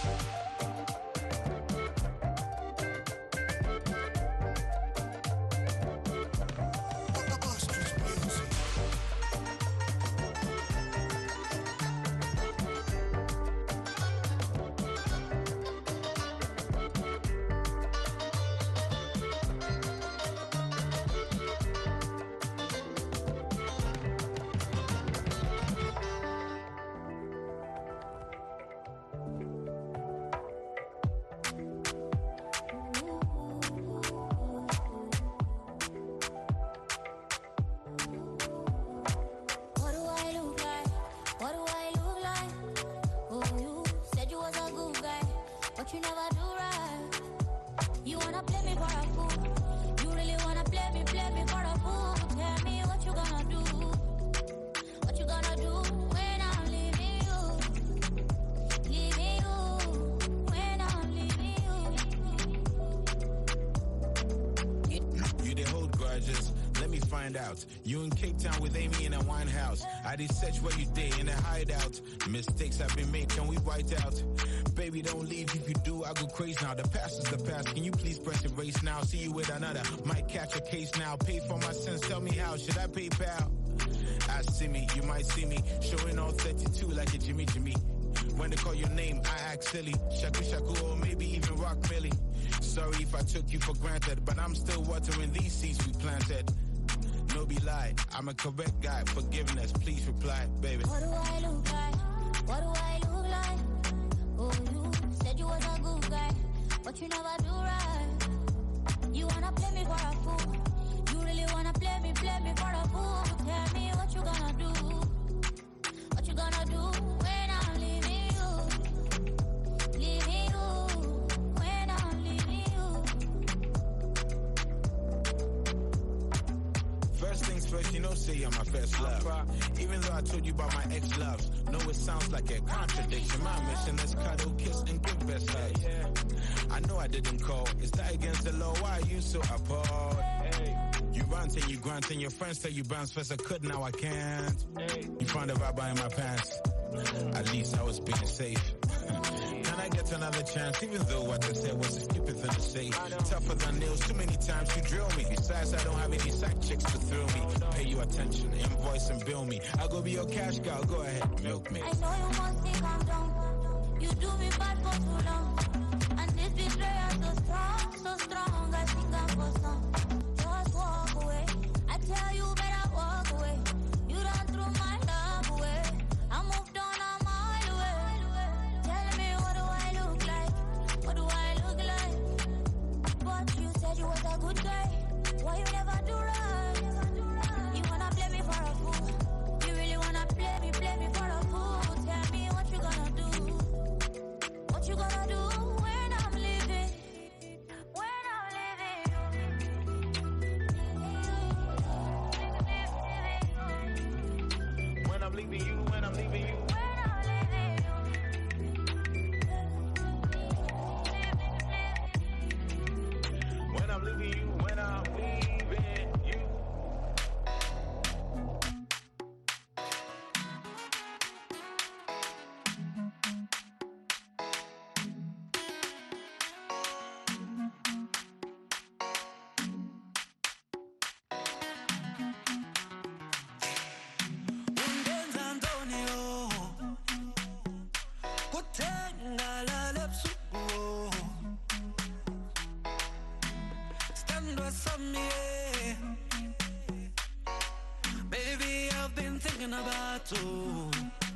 What do I look like? What do I look like? Oh, you said you was a good guy, but you never do right. You wanna play me for a fool? You really wanna play me, play me for a fool? Tell me what you gonna do? What you gonna do when I'm leaving you? Leaving you when I'm leaving you. You they hold grudges, let me find out. You in Cape Town with Amy in a wine house. I did search where you day in a hideout. Mistakes have been made, can we white out? Baby, don't leave, if you do, I go crazy now. The past is the past, can you please press erase now? See you with another, might catch a case now. Pay for my sins, tell me how, should I pay pal? I see me, you might see me, showing all thirty-two like a Jimmy Jimmy. When they call your name, I act silly. Shaku Shaku or maybe even Rock Millie. Sorry if I took you for granted, but I'm still watering these seeds we planted. No be lie, I'm a correct guy. Forgiveness, please reply, baby. What do I look like? What do I look like? Oh, you said you was a good guy, but you never do right. You wanna play me for a fool? You really wanna play me, play me for a fool? Tell me what you gonna do? What you gonna do when I'm leaving you? Leaving you when I'm leaving you. First things first, you know, say you're my first love. Even though I told you about my ex-loves, know it sounds like a contradiction. My mission is cuddle, kiss, and give best hugs. I know I didn't call. Is that against the law? Why are you so appalled? Hey. You rant and you grunt and your friends tell you bounce first. I could, now I can't. Hey. You found a vibe in my pants. At least I was being safe. Can I get get another chance, even though what I said was a stupid thing to say. Tougher than nails, too many times you drill me. Besides, I don't have any side chicks to thrill me. Pay you attention, invoice and bill me. I'll go be your cash cow, go ahead, milk me. I know you must think I'm dumb. You do me bad for too long. And this betrayal so strong, so strong. I think I'm for some. Just walk away. I tell you better walk away. You done threw my love away. I moved on, I'm all away. Tell me, what do I look like? What do I look like? But you said you was a good guy. Why you never do right? You wanna play me for a fool? You really wanna play me, play me for a fool? Tell me what you gonna do? What you gonna do when I'm leaving? When I'm leaving. When I'm leaving you, when I'm leaving you. When I'm leaving you, when I'm leaving you. Baby, I've been thinking about you.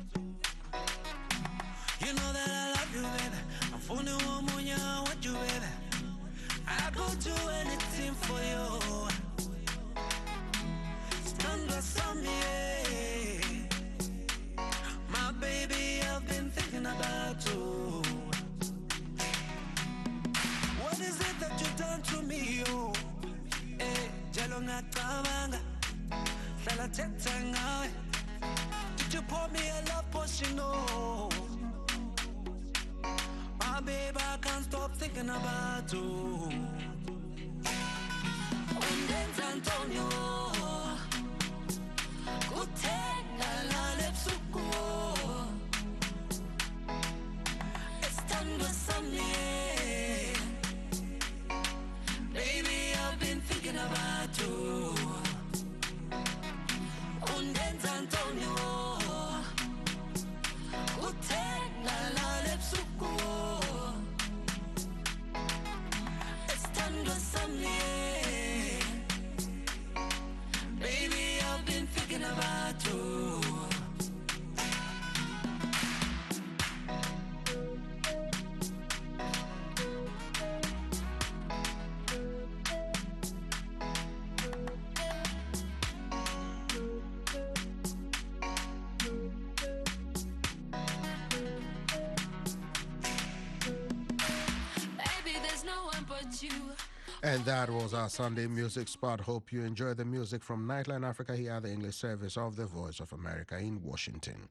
You know that I love you, baby. I'm phoning one more, I want you, baby. I go do anything for you. Stand beside me, my baby, I've been thinking about you. What is it that you done to me, oh? Eh, jalo ngacabanga, hlala thetha ngawe. Did you pour me a love potion, oh? My baby, I can't stop thinking about you. Undenza Antonio, kuthenga lale busuku. Estando sami. Baby, I've been thinking about you. Undenza Antonio, kuthenga lale busuku. Estando sami. Baby, I've been thinking about you. And that was our Sunday music spot. Hope you enjoy the music from Nightline Africa here at the English service of the Voice of America in Washington.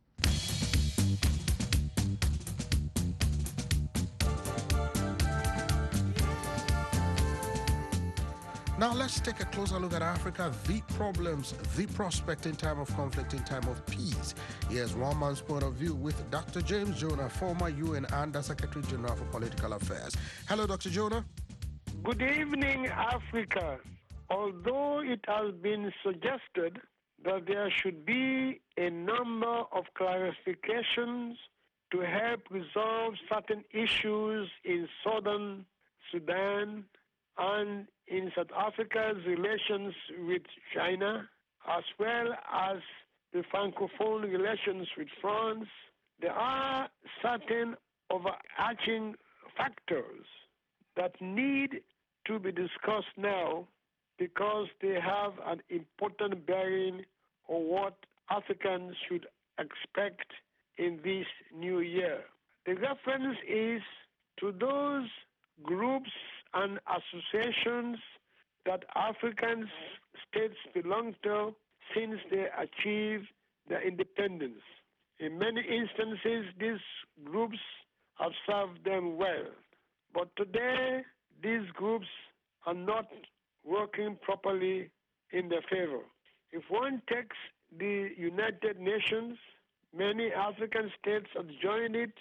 Now let's take a closer look at Africa, the problems, the prospect in time of conflict, in time of peace. Here's one man's point of view with Doctor James Jonah, former U N Under Secretary General for Political Affairs. Hello, Doctor Jonah. Good evening, Africa. Although it has been suggested that there should be a number of clarifications to help resolve certain issues in southern Sudan and in South Africa's relations with China, as well as the Francophone relations with France, there are certain overarching factors that need to be discussed now because they have an important bearing on what Africans should expect in this new year. The reference is to those groups and associations that African states belong to since they achieved their independence. In many instances, these groups have served them well. But today, these groups are not working properly in their favor. If one takes the United Nations, many African states have joined it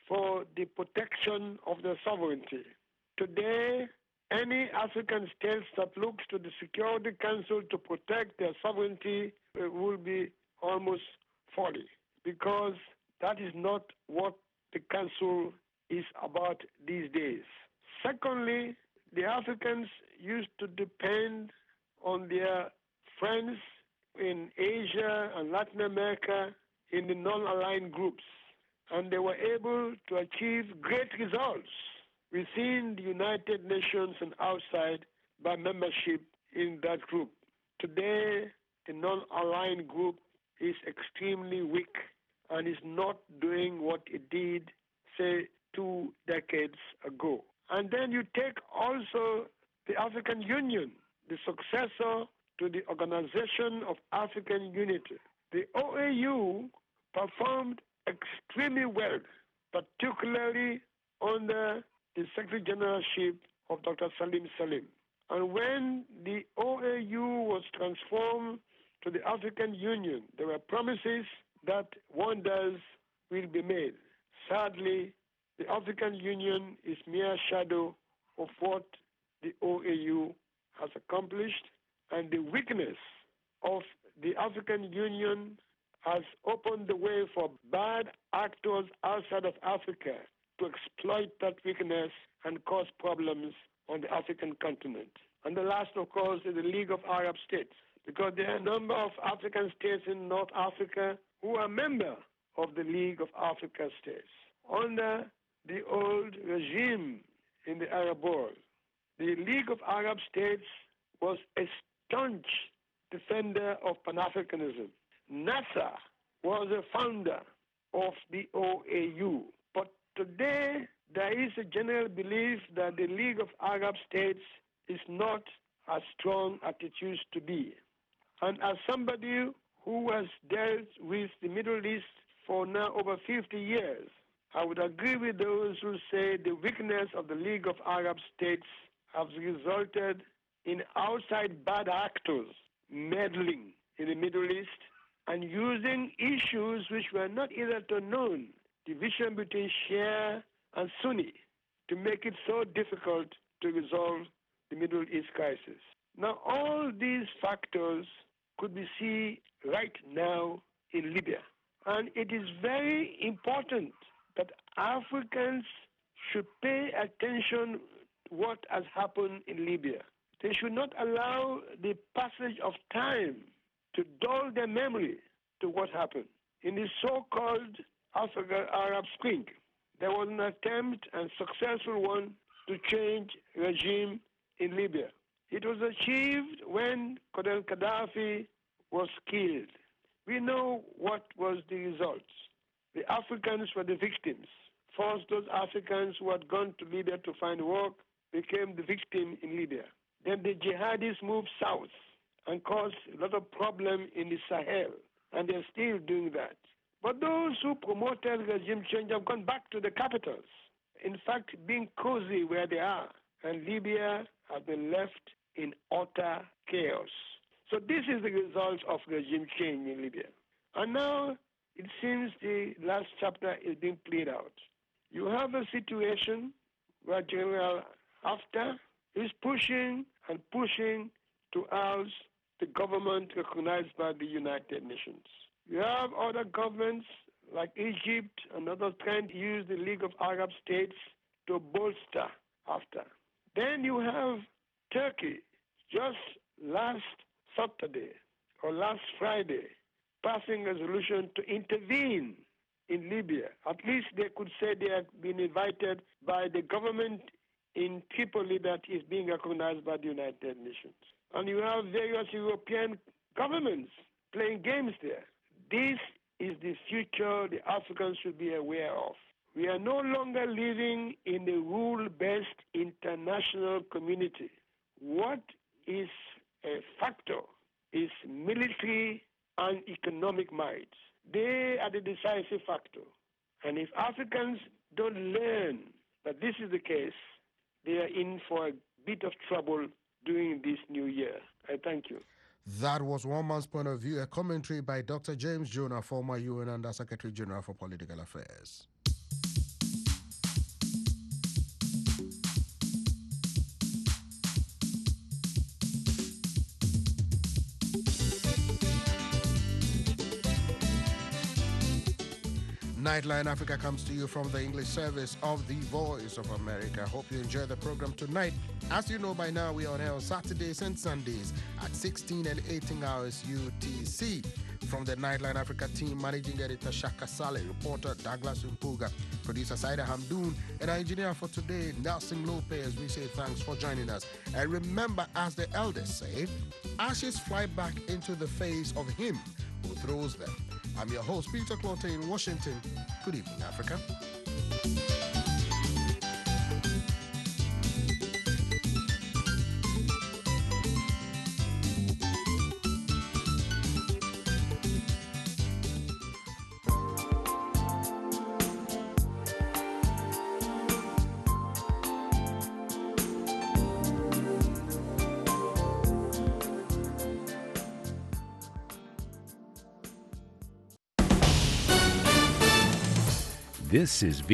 for the protection of their sovereignty. Today, any African state that looks to the Security Council to protect their sovereignty uh, will be almost folly, because that is not what the Council is about these days. Secondly, the Africans used to depend on their friends in Asia and Latin America in the non-aligned groups, and they were able to achieve great results within the United Nations and outside by membership in that group. Today, the non-aligned group is extremely weak and is not doing what it did, say, two decades ago. And then you take also the African Union, the successor to the Organization of African Unity. The O A U performed extremely well, particularly under the Secretary Generalship of Doctor Salim Salim. And when the O A U was transformed to the African Union, there were promises that wonders will be made. Sadly, the African Union is mere shadow of what the O A U has accomplished, and the weakness of the African Union has opened the way for bad actors outside of Africa to exploit that weakness and cause problems on the African continent. And the last, of course, is the League of Arab States, because there are a number of African states in North Africa who are members of the League of Africa States. Under the old regime in the Arab world, the League of Arab States was a staunch defender of Pan-Africanism. Nasser was a founder of the O A U. But today, there is a general belief that the League of Arab States is not as strong as it used to be. And as somebody who has dealt with the Middle East for now over fifty years, I would agree with those who say the weakness of the League of Arab States has resulted in outside bad actors meddling in the Middle East and using issues which were not hitherto known, division between Shia and Sunni, to make it so difficult to resolve the Middle East crisis. Now, all these factors could be seen right now in Libya. And it is very important that Africans should pay attention to what has happened in Libya. They should not allow the passage of time to dull their memory to what happened. In the so-called African Arab Spring, there was an attempt, and successful one, to change regime in Libya. It was achieved when Colonel Gaddafi was killed. We know what was the results. The Africans were the victims. First, those Africans who had gone to Libya to find work became the victim in Libya. Then the jihadis moved south and caused a lot of problem in the Sahel, and they're still doing that. But those who promoted regime change have gone back to the capitals, in fact, being cozy where they are, and Libya has been left in utter chaos. So this is the result of regime change in Libya. And now it seems the last chapter is being played out. You have a situation where General Haftar is pushing and pushing to oust the government recognized by the United Nations. You have other governments like Egypt and others trying to use the League of Arab States to bolster Haftar. Then you have Turkey, just last Saturday or last Friday, passing a resolution to intervene in Libya. At least they could say they have been invited by the government in Tripoli that is being recognized by the United Nations. And you have various European governments playing games there. This is the future the Africans should be aware of. We are no longer living in a rule-based international community. What is a factor is military and economic might. They are the decisive factor. And if Africans don't learn that this is the case, they are in for a bit of trouble during this new year. I thank you. That was one man's point of view, a commentary by Doctor James Jonah, former U N Under Secretary General for Political Affairs. Nightline Africa comes to you from the English service of the Voice of America. Hope you enjoy the program tonight. As you know by now, we are on air on Saturdays and Sundays at sixteen and eighteen hours U T C. From the Nightline Africa team, managing editor Shaka Saleh, reporter Douglas Mpuga, producer Saida Hamdoun, and our engineer for today, Nelson Lopez. We say thanks for joining us. And remember, as the elders say, ashes fly back into the face of him who throws them. I'm your host, Peter Clote in Washington. Good evening, Africa. This is